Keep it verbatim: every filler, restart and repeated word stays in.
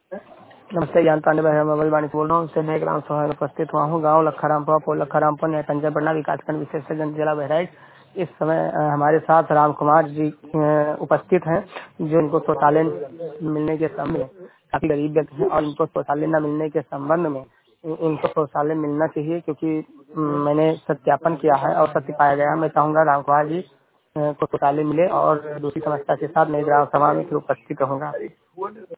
नमस्ते, ज्ञान पांडे मैं मोबाइल वाणी बोल रहा हूँ। उससे नए ग्राम सभा में उपस्थित हुआ हूँ। गाँव लखरामपुर पोल लखरामपुर न्यायपंजा विकासखंड विशेष जिला बहराइच। इस समय अ, हमारे साथ राम कुमार जी अ, उपस्थित हैं, जो इनको शौचालय मिलने के संबंध में, काफी गरीब व्यक्ति हैं और इनको शौचालय न मिलने के संबंध में इ- इनको शौचालय मिलना चाहिए, क्योंकि अम, मैंने सत्यापन किया है और सत्य पाया गया है। मैं चाहूंगा राम कुमार जी अ, को शौचालय मिले और दूसरी समस्या के साथ नई ग्राम सभा में फिर उपस्थित रहूंगा।